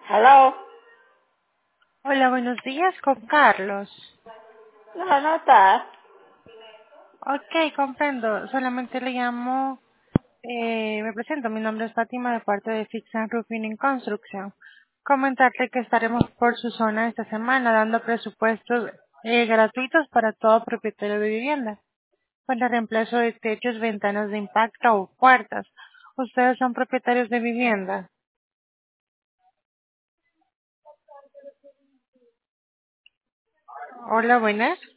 Hello. Hola, buenos días con Carlos. No, no está. Ok, comprendo. Solamente le llamo, me presento. Mi nombre es Fátima de parte de Fix and Roofing in Construction. Comentarle que estaremos por su zona esta semana dando presupuestos gratuitos para todo propietario de vivienda para reemplazo de techos, ventanas de impacto o puertas. ¿Ustedes son propietarios de vivienda? Hola, buenas.